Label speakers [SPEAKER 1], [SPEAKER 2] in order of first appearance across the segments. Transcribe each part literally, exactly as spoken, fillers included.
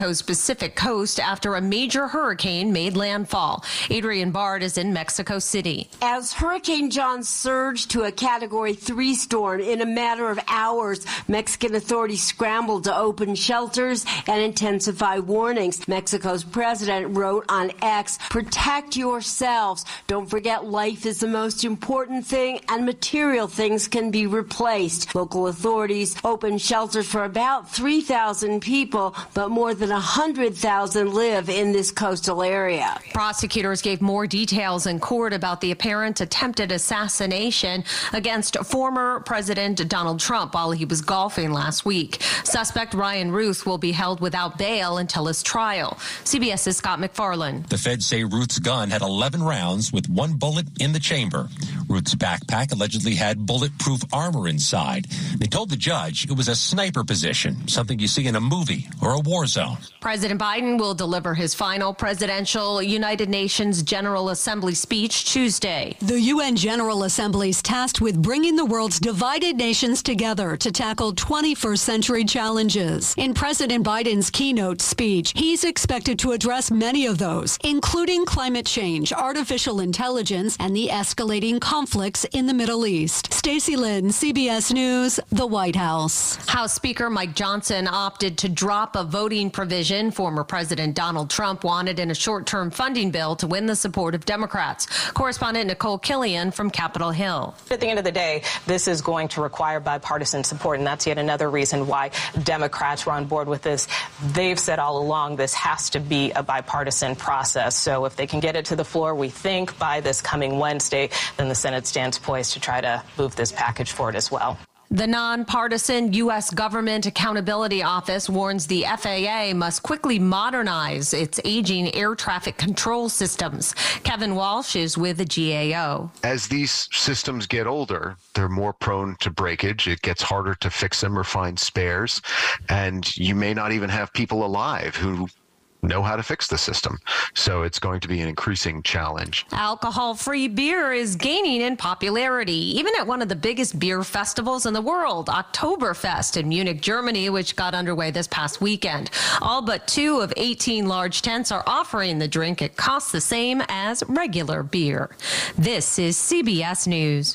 [SPEAKER 1] Pacific coast after a major hurricane made landfall. Adrienne Bard is in Mexico City.
[SPEAKER 2] As Hurricane John surged to a Category three storm in a matter of hours, Mexican authorities scrambled to open shelters and intensify warnings. Mexico's president wrote on X, "Protect yourselves. Don't forget life is the most important thing and material things can be replaced." Local authorities opened shelters for about three thousand people, but more than one hundred thousand live in this coastal area.
[SPEAKER 1] Prosecutors gave more details in court about the apparent attempted assassination against former President Donald Trump while he was golfing last week. Suspect Ryan Ruth will be held without bail until his trial. CBS's Scott McFarland.
[SPEAKER 3] The feds say Ruth's gun had eleven rounds with one bullet in the chamber. Ruth's backpack allegedly had bulletproof armor inside. They told the judge it was a sniper position, something you see in a movie or a war zone.
[SPEAKER 1] President Biden will deliver his final presidential United Nations General Assembly speech Tuesday.
[SPEAKER 4] The U N General Assembly is tasked with bringing the world's divided nations together to tackle twenty-first century challenges. In President Biden's keynote speech, he's expected to address many of those, including climate change, artificial intelligence, and the escalating conflicts in the Middle East. Stacey Lynn, C B S News, the White House.
[SPEAKER 1] House Speaker Mike Johnson opted to drop a voting provision former President Donald Trump wanted in a short-term funding bill to win the support of Democrats. Correspondent Nicole Killian from Capitol Hill.
[SPEAKER 5] At the end of the day, this is going to require bipartisan support, and that's yet another reason why Democrats were on board with this. They've said all along this has to be a bipartisan process. So if they can get it to the floor, we think, by this coming Wednesday, then the Senate stands poised to try to move this package forward as well.
[SPEAKER 1] The nonpartisan U S Government Accountability Office warns the F A A must quickly modernize its aging air traffic control systems. Kevin Walsh is with the G A O.
[SPEAKER 6] As these systems get older, they're more prone to breakage. It gets harder to fix them or find spares. And you may not even have people alive who know how to fix the system. So it's going to be an increasing challenge.
[SPEAKER 1] Alcohol-free beer is gaining in popularity, even at one of the biggest beer festivals in the world, Oktoberfest in Munich, Germany, which got underway this past weekend. All but two of eighteen large tents are offering the drink. It costs the same as regular beer. This is C B S News.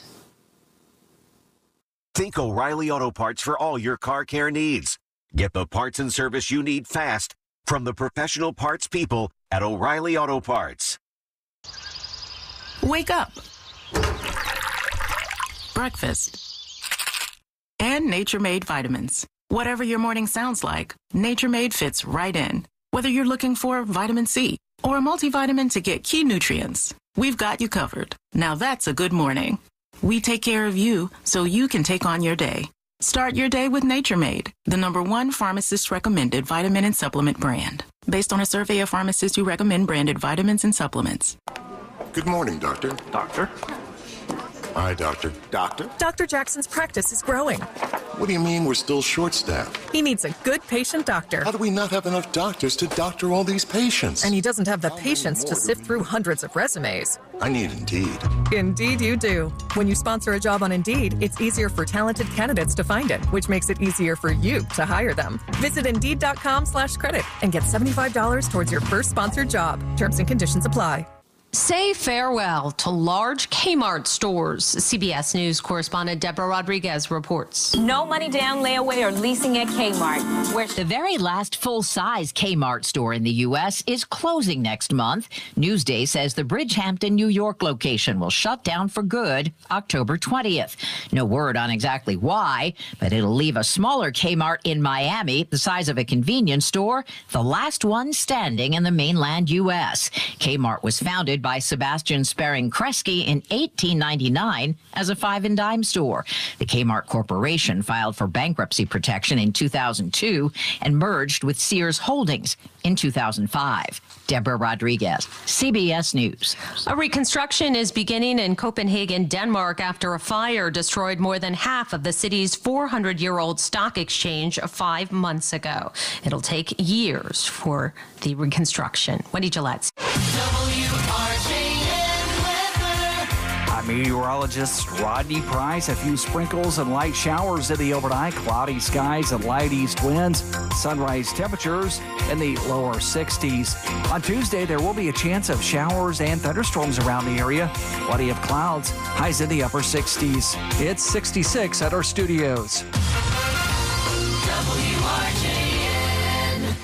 [SPEAKER 7] Think O'Reilly Auto Parts for all your car care needs. Get the parts and service you need fast from the professional parts people at O'Reilly Auto Parts.
[SPEAKER 8] Wake up. Breakfast. And Nature Made vitamins. Whatever your morning sounds like, Nature Made fits right in. Whether you're looking for vitamin C or a multivitamin to get key nutrients, we've got you covered. Now that's a good morning. We take care of you so you can take on your day. Start your day with Nature Made, the number one pharmacist-recommended vitamin and supplement brand. Based on a survey of pharmacists who recommend branded vitamins and supplements.
[SPEAKER 9] Good morning, Doctor.
[SPEAKER 10] Doctor?
[SPEAKER 9] Hi, Doctor.
[SPEAKER 10] Doctor?
[SPEAKER 11] Doctor Jackson's practice is growing.
[SPEAKER 9] What do you mean we're still short-staffed?
[SPEAKER 11] He needs a good patient doctor.
[SPEAKER 9] How do we not have enough doctors to doctor all these patients?
[SPEAKER 11] And he doesn't have the patience to sift through hundreds of resumes.
[SPEAKER 9] I need Indeed.
[SPEAKER 11] Indeed you do. When you sponsor a job on Indeed, it's easier for talented candidates to find it, which makes it easier for you to hire them. Visit Indeed.com slash credit and get seventy-five dollars towards your first sponsored job. Terms and conditions apply.
[SPEAKER 1] Say farewell to large Kmart stores. C B S News correspondent Deborah Rodriguez reports.
[SPEAKER 12] No money down, layaway, or leasing at Kmart. Where
[SPEAKER 13] the very last full-size Kmart store in the U S is closing next month. Newsday says the Bridgehampton, New York location will shut down for good October twentieth. No word on exactly why, but it'll leave a smaller Kmart in Miami, the size of a convenience store, the last one standing in the mainland U S. Kmart was founded by Sebastian Sparing Kresge in eighteen ninety-nine as a five and dime store. The Kmart Corporation filed for bankruptcy protection in two thousand two and merged with Sears Holdings in two thousand five. Deborah Rodriguez, C B S News.
[SPEAKER 1] A reconstruction is beginning in Copenhagen, Denmark, after a fire destroyed more than half of the city's four hundred year old stock exchange five months ago. It'll take years for the reconstruction. Wendy Gillette.
[SPEAKER 14] W R J N weather.
[SPEAKER 10] I'm meteorologist Rodney Price. A few sprinkles and light showers in the overnight. Cloudy skies and light east winds. Sunrise temperatures in the lower sixties. On Tuesday, there will be a chance of showers and thunderstorms around the area. Plenty of clouds. Highs in the upper sixties. It's sixty-six at our studios.
[SPEAKER 14] W R J N.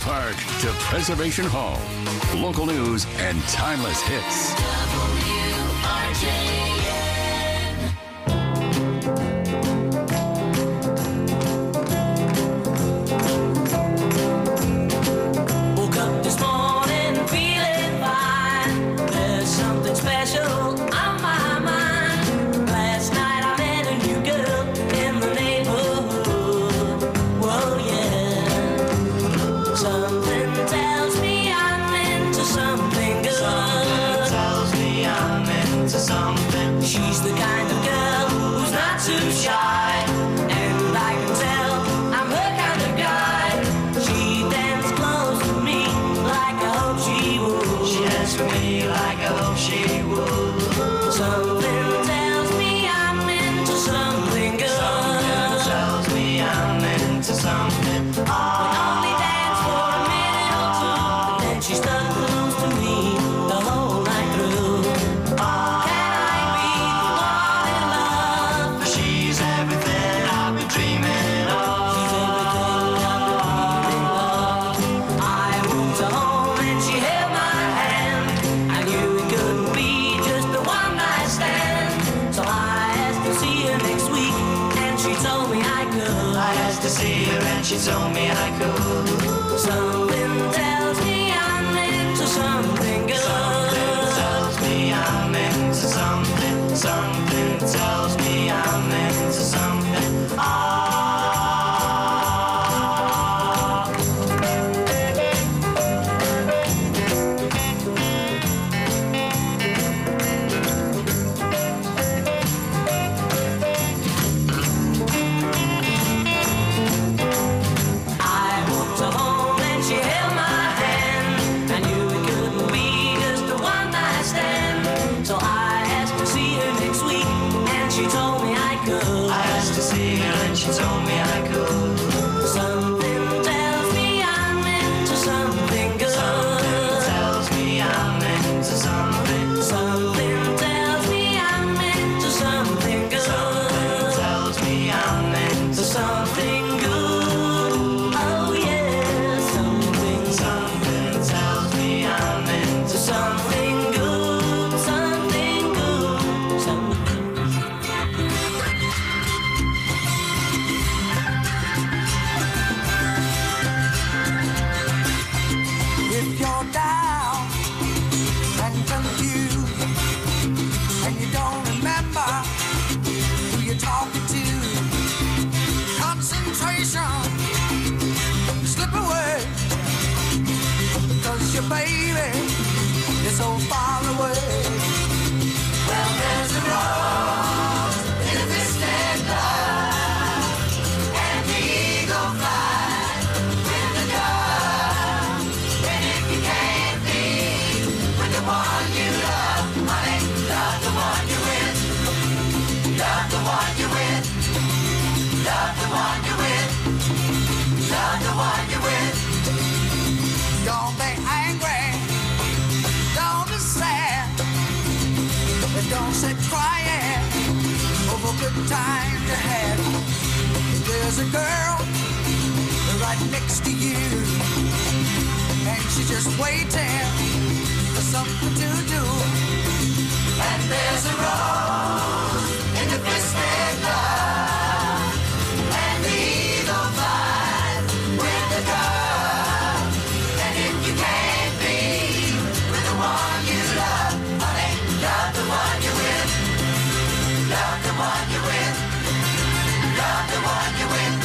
[SPEAKER 15] Park to Preservation Hall. Local news and timeless hits.
[SPEAKER 14] W R J N.
[SPEAKER 16] Woke up this morning feeling fine. There's something special on my mind. Last night I met a new girl in the neighborhood. Whoa, yeah. Something tells me I'm into something good. Something tells me I'm into something. She's the kind of girl who's not too shy. And I can tell I'm her kind of guy. She dances close to me like I hope she would. She dances with me like I hope she would. Something tells me I'm into something good. Something tells me I'm into something. We only dance for a minute or two, but then she stuck close to me the whole night through. Can I be the one in love? She's everything I've been dreaming of. She's everything I've been dreaming of. I walked her home and she held my hand. I knew it couldn't be just a one night stand. So I asked to see her next week, and she told me I could. I asked to see her and she told me I could. Something tells me I'm into something good. Something tells me I'm into something. Something tells me I'm into something. Ah. I walked her home and she held my hand. I knew it couldn't be just a one night stand. So I asked to see her next week, and she told me I could. I asked to see her and she told me I could. Something tells me I'm into something good. Something tells me I'm into something. Something tells me I'm into something good. Something tells me I'm into something good. Oh yeah, something, something tells me I'm into something good, something good, something.
[SPEAKER 17] If you're down and confused and you don't remember who you're talking to, concentration slip away, because your baby is so far away. Well, there's a rose in a distant cloud, and the eagle flies with the dove. And if you can't be with the one you love, honey, love the one you're with. Love the one you're with. Love the one you're with. Love the one you're with. Don't be angry. Don't be sad. And don't sit crying over good times you had. There's a girl right next to you, and she's just waiting for something to do. And there's a rose in the twisted love, and the eagle flies with the dove. And if you can't be with the one you love, honey, love the one you're with. Love the one you're with. Love the one you're with.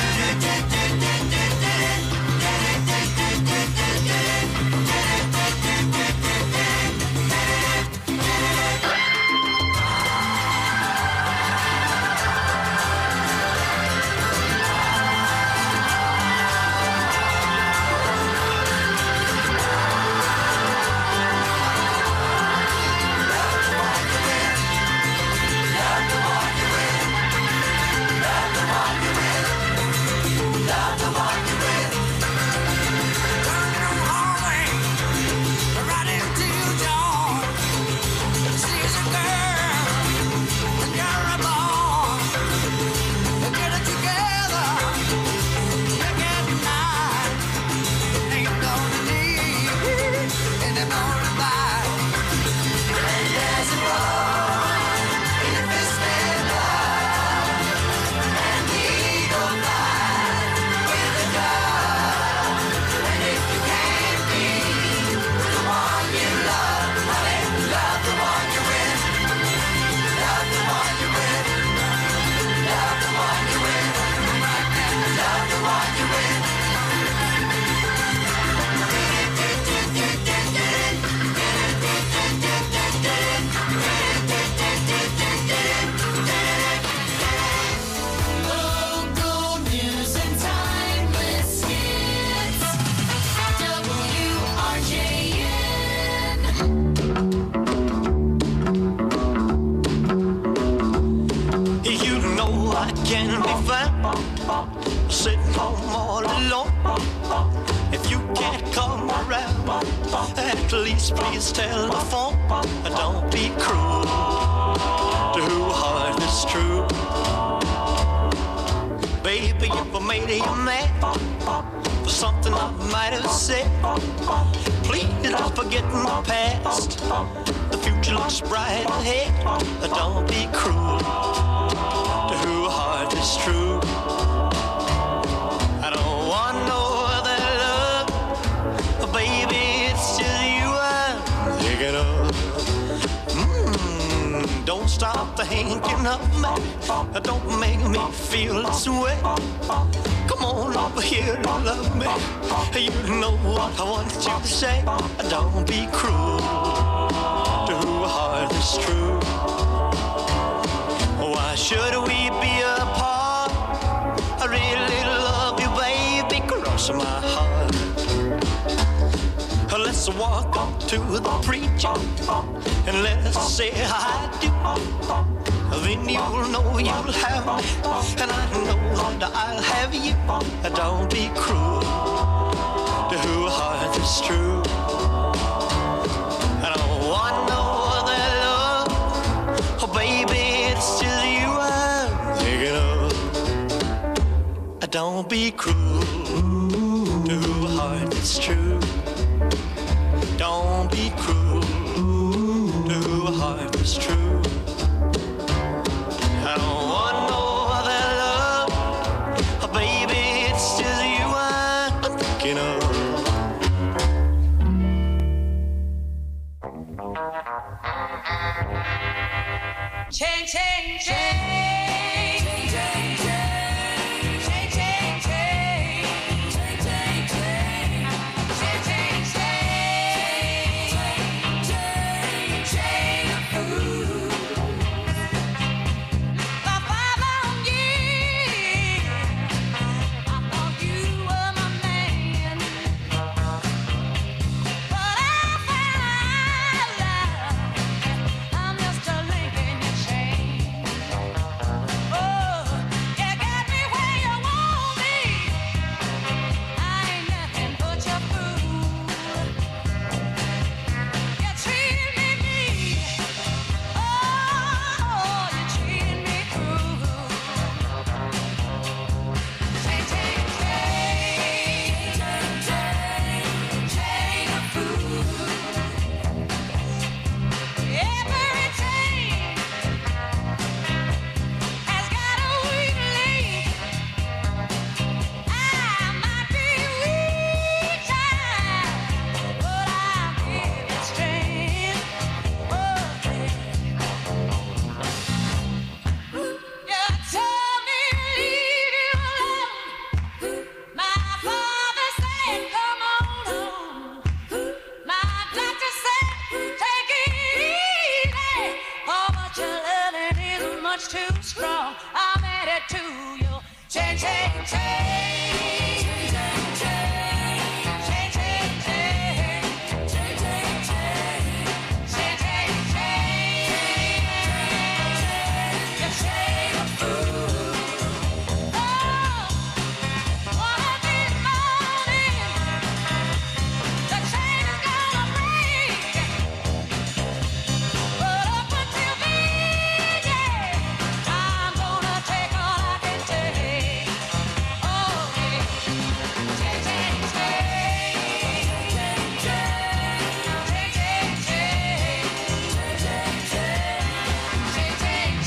[SPEAKER 18] can be found sitting home all alone. If you can't come around, at least please telephone. Don't be cruel to who heart is true. Baby, if I made you mad for something I might have said, please don't forget my past. The future looks bright ahead. Don't be cruel to who heart is true. I don't want no other love, baby, it's just you I'm thinking of. Mm, don't stop thinking of me. Don't make me feel this way. Come on over here and love me. You know what I want you to say. Don't be cruel to who heart is true. Why should we be apart? I really love you, baby, cross my heart. Let's walk up to the preacher and let's say I do. Then you'll know you'll have me, and I know that I'll have you. Don't be cruel to who heart is true. I don't want no other love, oh baby, it's just you I'm thinking of. Don't be cruel to who heart is true. Don't be cruel to who heart is true. I don't want no other love, oh, baby, it's just you I'm thinking of.
[SPEAKER 16] Change, change, change, change, change, change, change, change, change, change, change, change, change, change, ooh. For five long years, I thought you were my man, but I found out I'm just a link in your chain. Oh, you got me where you want me. I ain't nothing but your fool. You treated me mean. Oh, you treated me cruel. Chain, chain, chain, chain, chain of fool. Every chain has got a weak link. I might be weak, child, but I'll give you strength. Oh, you told me to leave you alone. My father said, come on home. My doctor said, take it easy. Oh, but your loving is much too strong. I'm headed to you. Change, change, change. Change, change, change. Change, change, change. Change, change, change. Change, change, change. You change a fool. Oh, one of these mornings, the chain is gonna break. But up until then, yeah, I'm gonna take all I can take. Oh, yeah. Change, change, change. Change, change, change. Change, change, change. Change, change, change. Change, change,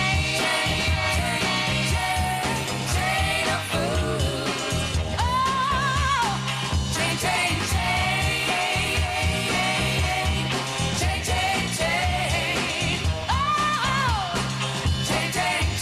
[SPEAKER 16] change. Chain of fool. Oh, change, change, change. Change, change, change. Oh, change, change,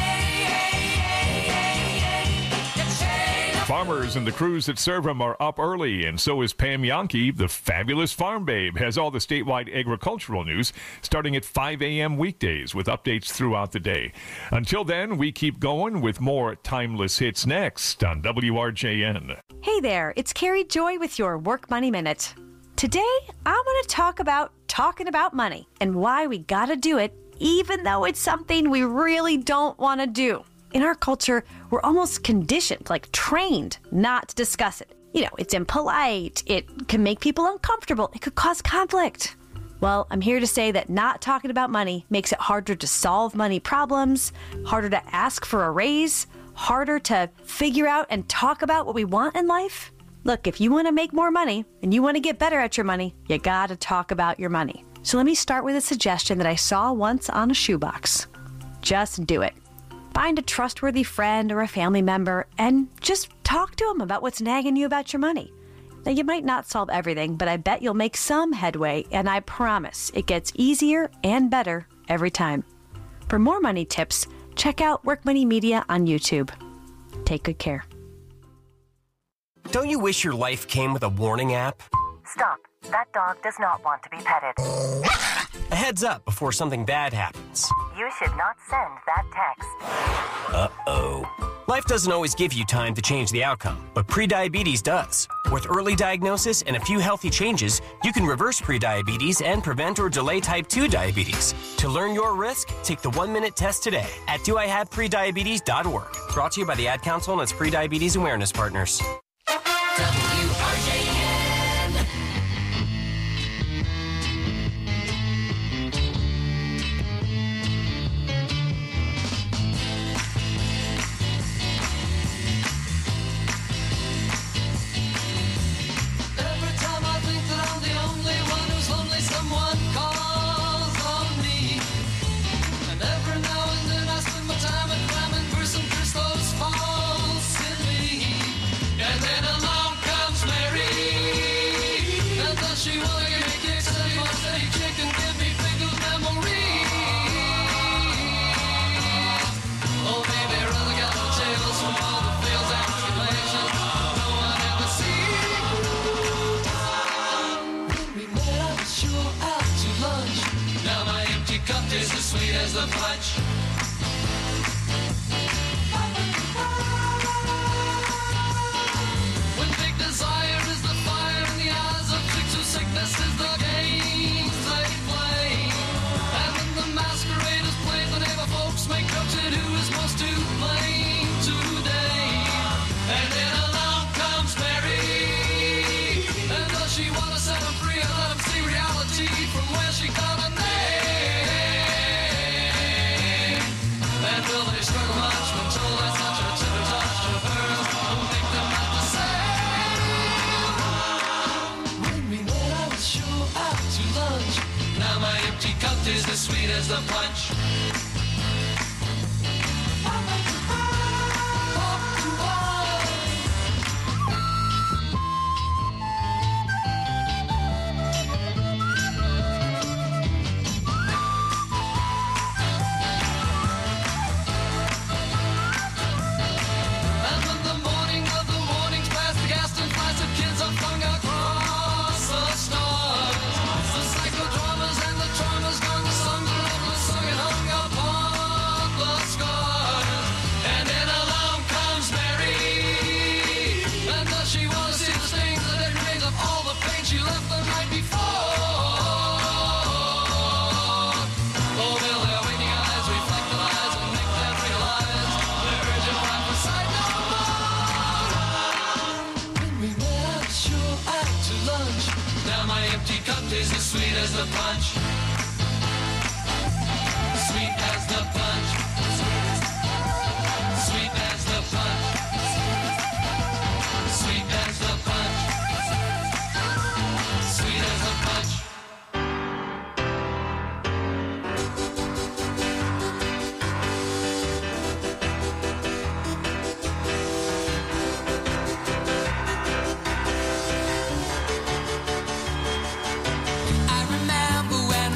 [SPEAKER 16] change. Your chain of
[SPEAKER 19] Farmers and the crews that serve them are up early, and so is Pam Yankee. The fabulous Farm Babe has all the statewide agricultural news starting at five a.m. weekdays with updates throughout the day. Until then, we keep going with more timeless hits next on W R J N.
[SPEAKER 20] Hey there, it's Carrie Joy with your Work Money Minute. Today, I want to talk about talking about money and why we gotta do it even though it's something we really don't want to do. in our culture, we're almost conditioned, like trained, not to discuss it. You know, it's impolite, it can make people uncomfortable, it could cause conflict. Well, I'm here to say that not talking about money makes it harder to solve money problems, harder to ask for a raise, harder to figure out and talk about what we want in life. Look, if you want to make more money and you want to get better at your money, you gotta talk about your money. So let me start with a suggestion that I saw once on a shoebox. Just do it. Find a trustworthy friend or a family member and just talk to them about what's nagging you about your money. Now, you might not solve everything, but I bet you'll make some headway, and I promise it gets easier and better every time. For more money tips, check out Work Money Media on YouTube. Take good care.
[SPEAKER 21] Don't you wish your life came with a warning app?
[SPEAKER 22] Stop. That dog does not want to be petted.
[SPEAKER 21] A heads up before something bad happens.
[SPEAKER 22] You should not send that text.
[SPEAKER 21] Uh-oh. Life doesn't always give you time to change the outcome, but prediabetes does. With early diagnosis and a few healthy changes, you can reverse prediabetes and prevent or delay type two diabetes. To learn your risk, take the one-minute test today at do I have prediabetes dot org. Brought to you by the Ad Council and its Prediabetes Awareness Partners.
[SPEAKER 14] W R J N.
[SPEAKER 16] Every time I think that I'm the only one who's lonely, someone calls on me. And every now and then I spend my time examining verse and curse those false in me. And then along comes Mary. And does she want to give me kicks and my steady chick and give me big good memories? Oh, baby, rather got the tails from all the fails and tribulations no one ever sees. When we met, I was sure out to lunch. Now my empty cup tastes as sweet as the punch. When big desire is the fire in the eyes of chicks whose sickness is the games they play. And when the masquerade is played, the neighbor folks make jokes at who is most to blame today. And then along comes Mary. And does she want to set him free or let him see reality from where she got a name? And will they struggle much when told that's not your tender touch of hers will make them not the same? When we met, I was sure out to lunch. Now my empty cup tastes as sweet as the punch. And when the morning of the mornings past the gas and flies of kids are flung across the stars. The psychodramas and the traumas gone, the songs are loveless sung and hung upon the scars. And then along comes Mary. And does she want to see the stains, the dead remains of all the pain she left the night before? Oh, will their waking eyes reflect the lies and make them realize their urgent cry for sight no more? When we met, I was sure out to lunch. Now my empty cup tastes as sweet as the punch. Sweet as the punch. Sweet as the punch. Sweet as the punch. Sweet as the punch.
[SPEAKER 17] I remember when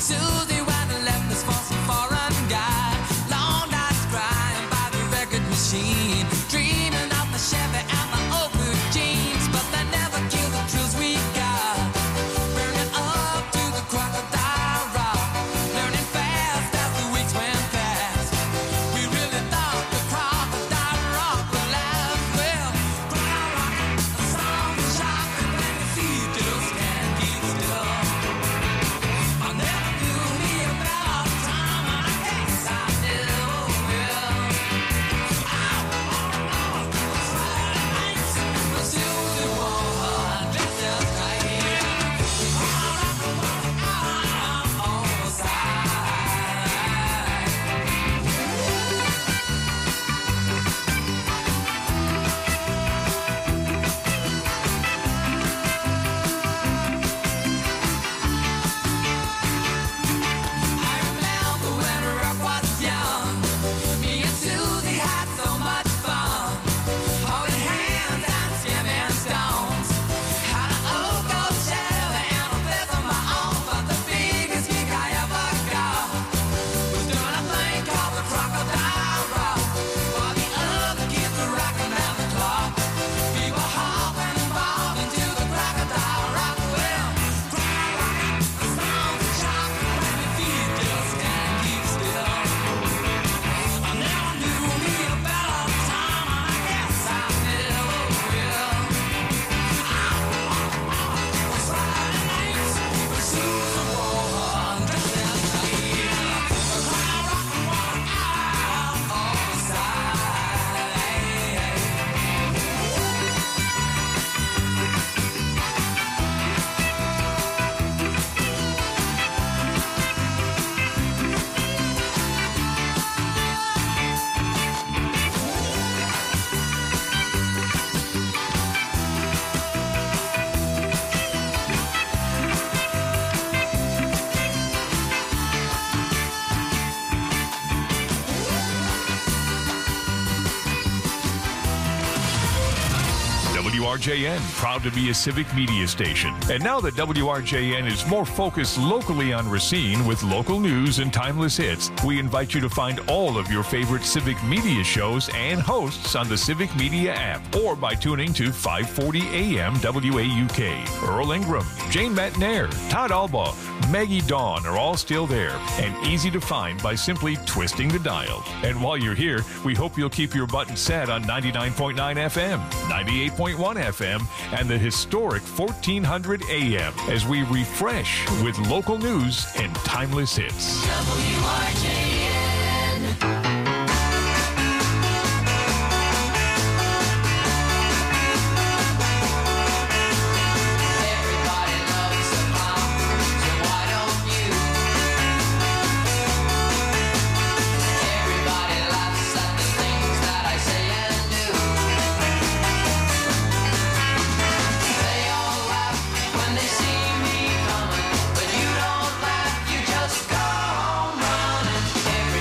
[SPEAKER 17] Susie went and left us for some foreign guy. Long nights crying by the record machine, dreaming of the Chevy and the old blue jeans, but they never killed the truths we got. Burning up to the crocodile rock, learning fast as the weeks went past. We really thought the crocodile rock would last. Well, crocodile rock, a song is shocking when the sea just can't keep still. I never knew me a better time, I guess I did. Oh, well. Ow, oh, oh, Friday nights, the Susie wore dressed as right. I remember when Rock was young, me and Susie had so much fun, holding hands and skimming stones. Had an old gold Chevy and a place of my own, but the biggest gig I ever got was doing a thing called the Crocodile Rock. While the other kids were rocking around the clock, we were hopping and bobbing to the Crocodile Rock. Well, Crocodile Rock, the sounds are shocking when your feet just can't keep still. I never knew me a better time, I guess I did. Oh, well. Friday nights, the Susie wore dressed as right. The crowd rock and roll out all side.
[SPEAKER 19] W R J N, proud to be a civic media station. And now that W R J N is more focused locally on Racine with local news and timeless hits, we invite you to find all of your favorite civic media shows and hosts on the Civic Media app or by tuning to five forty A M W A U K. Earl Ingram, Jane Matnair, Todd Alba, Maggie Dawn are all still there and easy to find by simply twisting the dial. And while you're here, we hope you'll keep your button set on ninety-nine point nine F M, ninety-eight point one F M, and the historic fourteen hundred A M as we refresh with local news and timeless hits.
[SPEAKER 14] W R J N. Everybody loves a clown, so why don't you? Everybody laughs at the things that I say and do. They all laugh when they see me coming, but you don't laugh, you just go home running.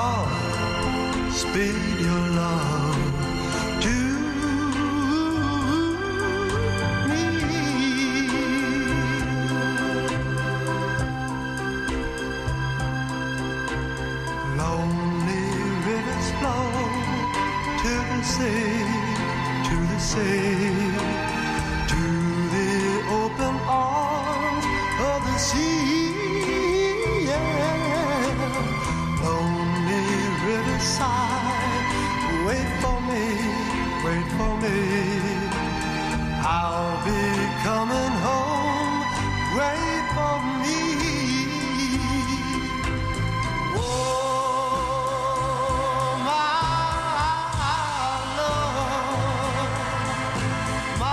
[SPEAKER 2] Lord, speed your love to me. Lonely rivers flow to the sea, to the sea, to the open arms of the sea. Yeah. Lonely riverside, wait for me, wait for me. I'll be coming home, wait for me. Oh, my love, my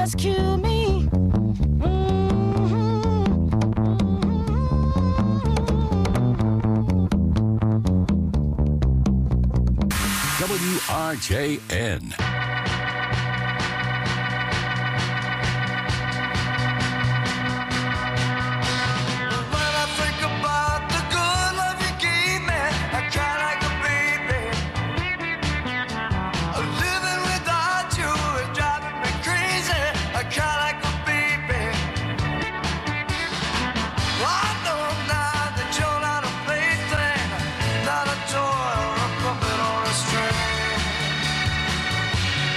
[SPEAKER 17] rescue me.
[SPEAKER 15] W R J N.
[SPEAKER 2] When I think about the good love you gave me, I cry like a baby. Living without you is driving me crazy. I cry like a baby. I know now that you're not a plaything, not a toy or a puppet or a string.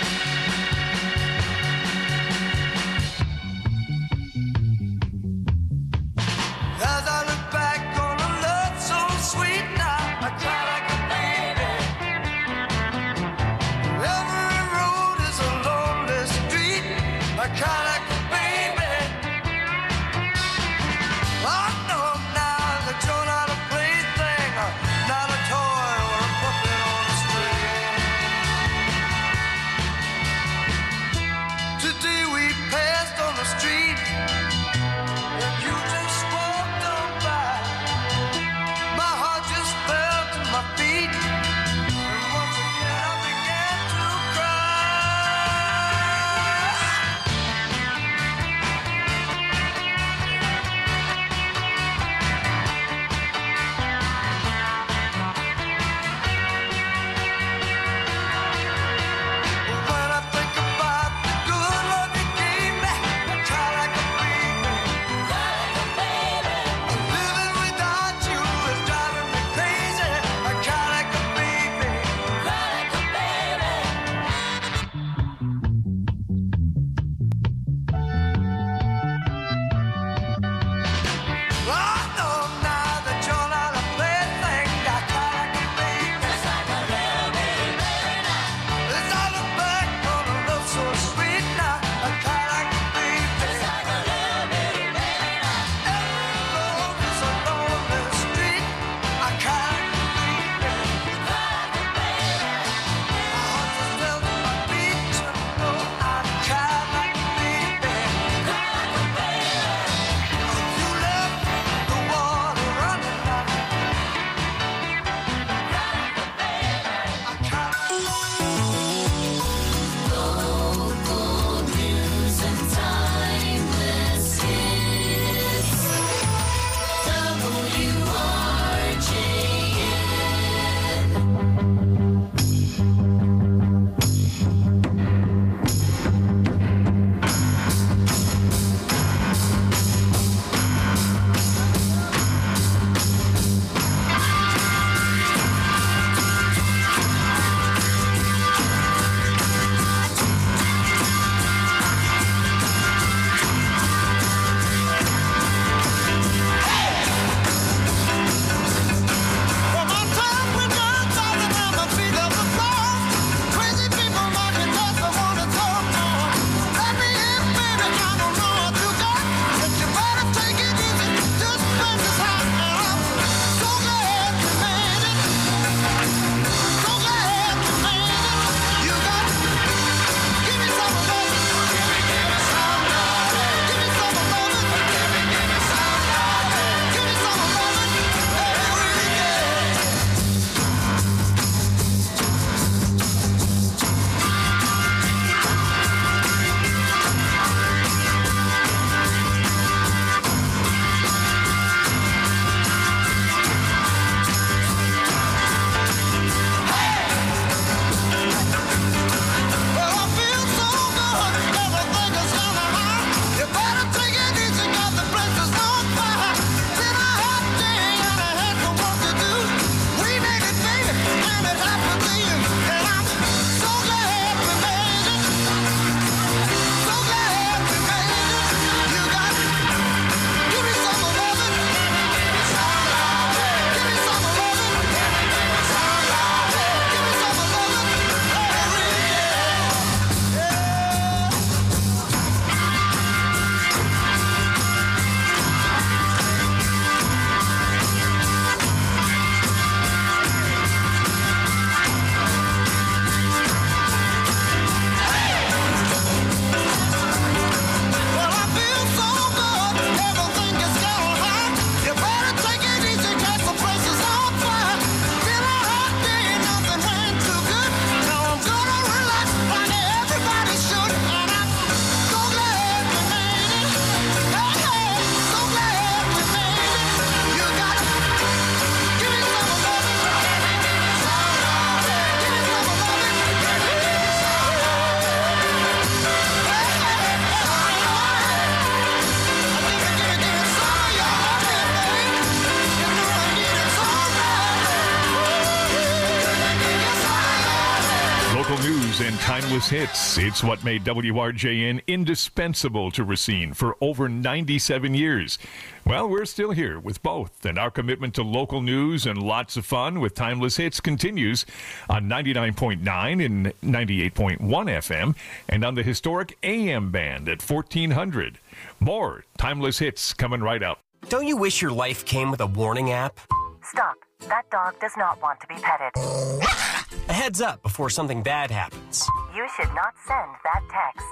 [SPEAKER 19] Timeless hits. It's what made W R J N indispensable to Racine for over ninety-seven years. Well, we're still here with both, and our commitment to local news and lots of fun with Timeless Hits continues on ninety-nine point nine and ninety-eight point one F M and on the historic A M band at fourteen hundred. More Timeless Hits coming right up.
[SPEAKER 21] Don't you wish your life came with a warning app?
[SPEAKER 22] Stop. That dog does not want to be petted.
[SPEAKER 21] A heads up before something bad happens.
[SPEAKER 22] You should not send that text.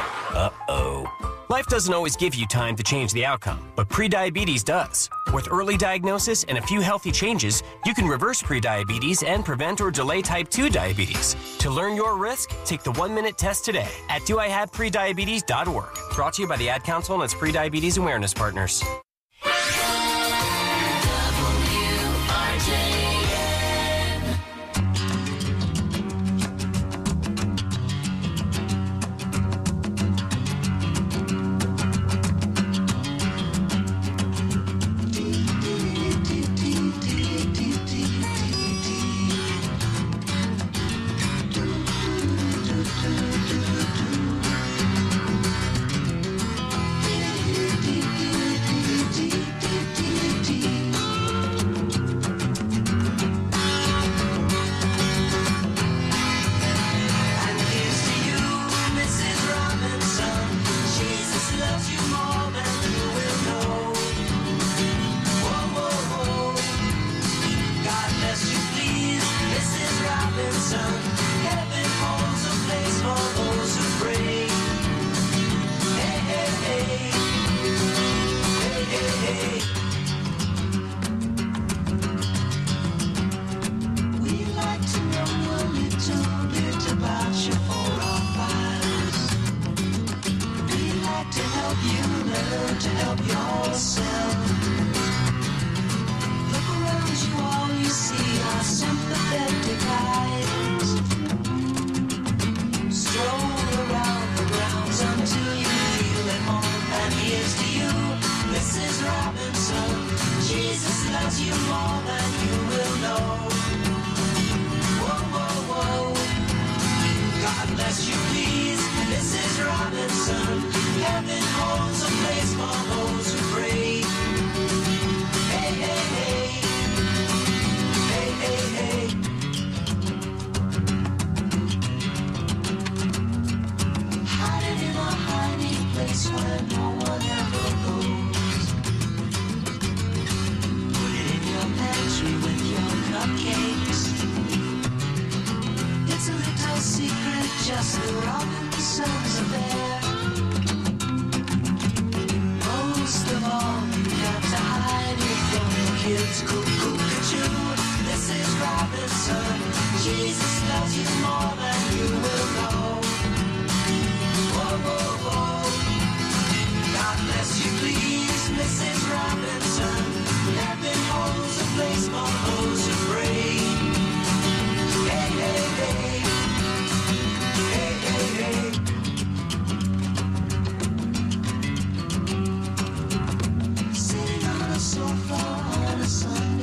[SPEAKER 21] Uh-oh. Life doesn't always give you time to change the outcome, but prediabetes does. With early diagnosis and a few healthy changes, you can reverse prediabetes and prevent or delay type two diabetes. To learn your risk, take the one-minute test today at do I have prediabetes dot org. Brought to you by the Ad Council and its Prediabetes Awareness Partners.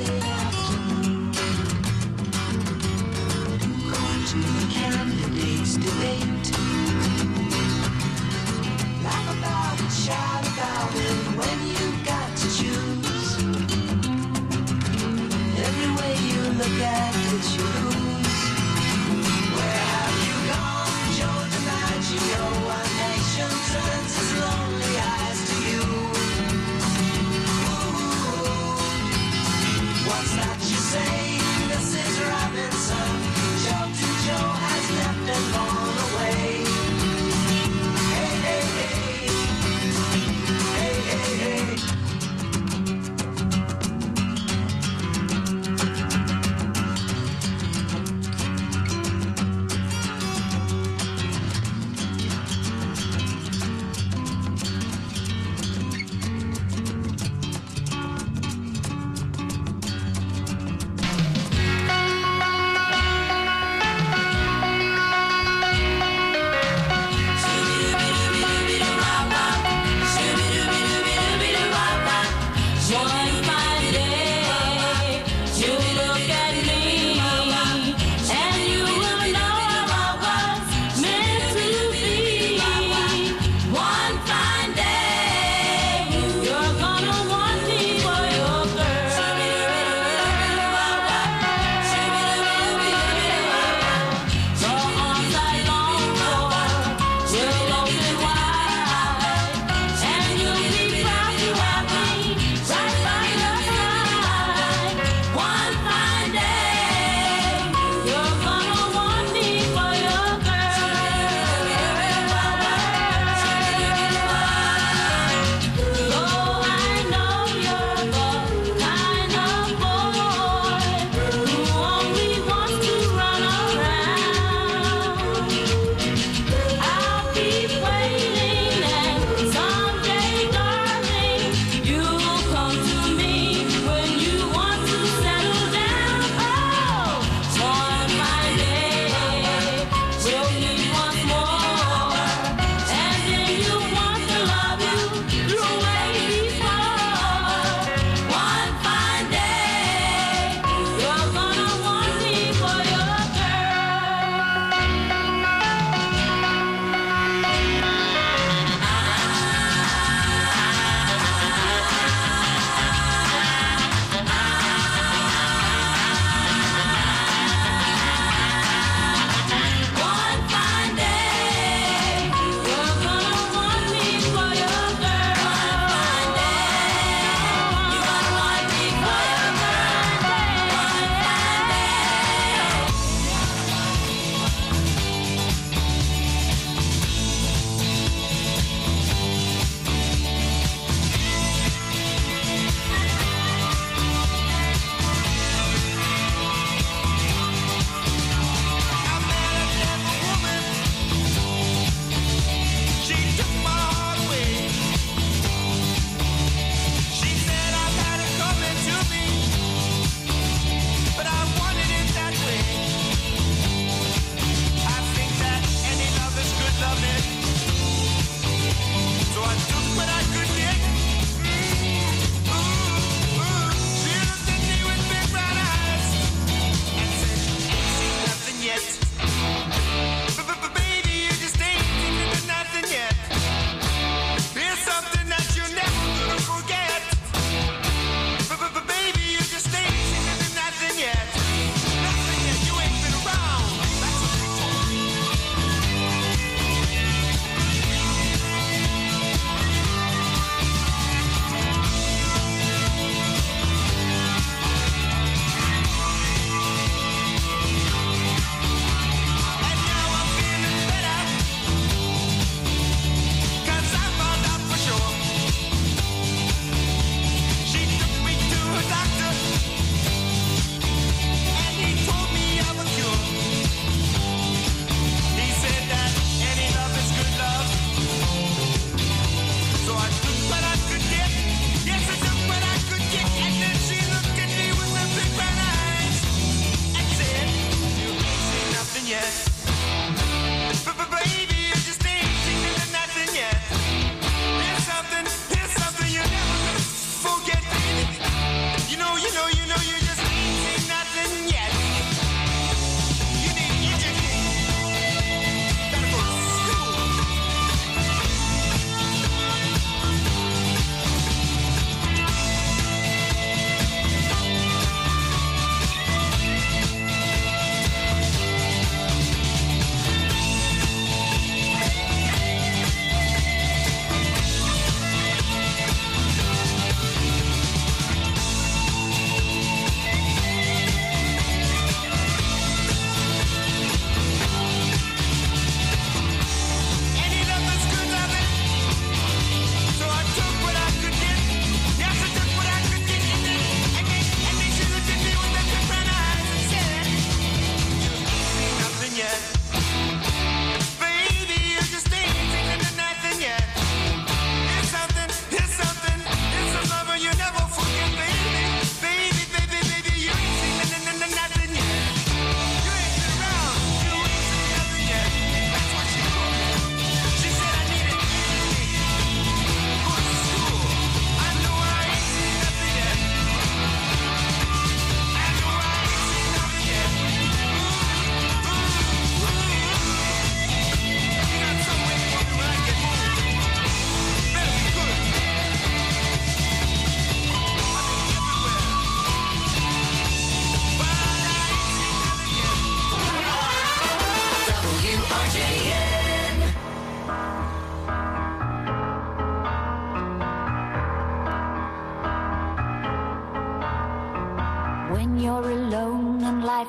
[SPEAKER 17] Candidates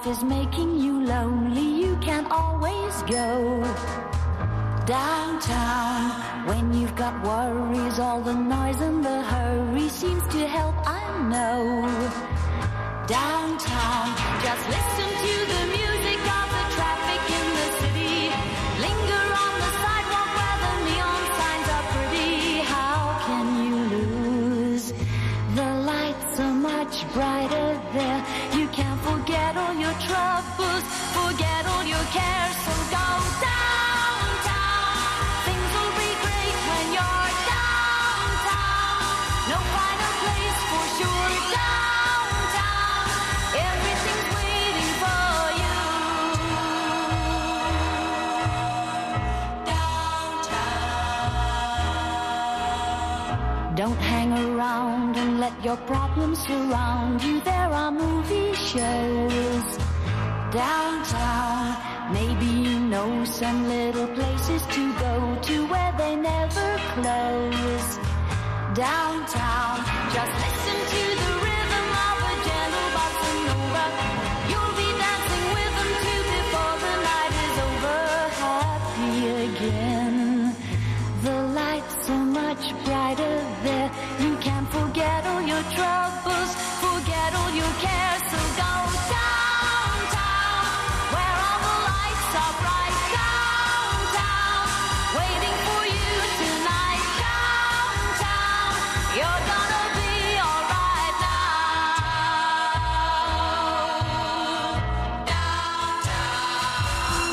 [SPEAKER 3] is making you lonely, you can always go downtown. When you've got worries, all the noise and the hurry seems to help, I know. Downtown, just listen to the music of the traffic in the city. Linger on the sidewalk where the neon signs are pretty. How can you lose? The lights are much brighter there. You can forget all your troubles, forget all your cares, so go downtown. Things will be great when you're downtown. No finer place for sure, downtown. Everything's waiting for you. Downtown. Don't hang around and let your problems surround you. There are movie shows downtown. Maybe you know some little places to go to where they never close. Downtown, just listen to the rhythm of a gentle bossa nova. You'll be dancing with them too before the night is over. Happy again. The lights are much brighter there. You can forget all your troubles, forget all your cares, so go downtown, where all the lights are bright. Downtown, waiting for you tonight. Downtown, you're gonna be alright now. Downtown,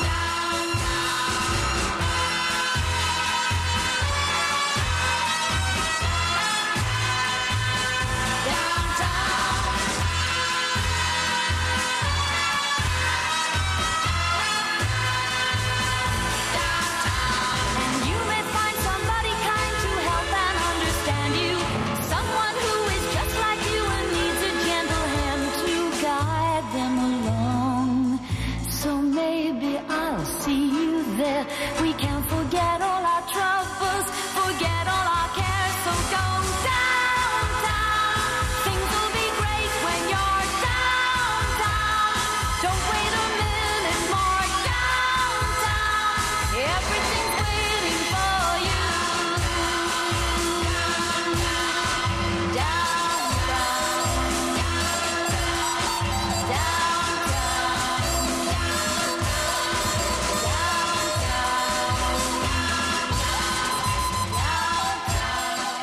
[SPEAKER 3] and you may find somebody kind to help and understand you. Someone who is just like you and needs a gentle hand to guide them along. So maybe I'll see you there. We can forget